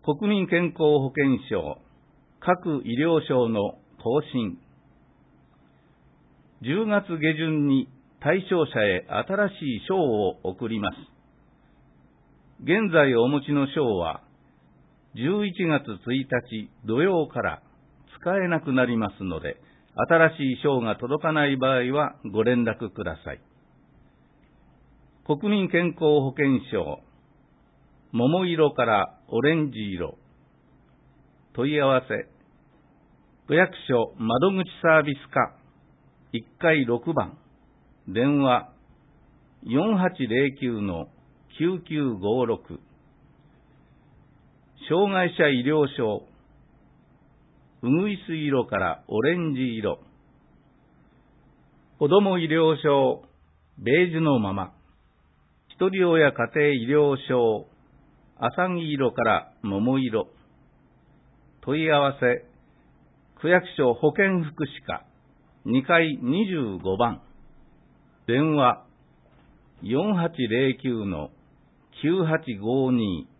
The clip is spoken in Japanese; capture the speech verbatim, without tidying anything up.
国民健康保険証各医療省の更新。じゅうがつ下旬に対象者へ新しい証を送ります。現在お持ちの証はじゅういちがつついたち土曜から使えなくなりますので、新しい証が届かない場合はご連絡ください。国民健康保険証桃色からオレンジ色。問い合わせ区役所窓口サービス課いっかいろくばん、電話 よんはちゼロきゅうのきゅうきゅうごろく。障害者医療証うぐいす色からオレンジ色。子ども医療証ベージュのまま。ひとり親家庭医療証あさぎ色から桃色。問い合わせ区役所保健福祉課にかいにじゅうごばん、電話 よんはちゼロきゅうのきゅうはちごに。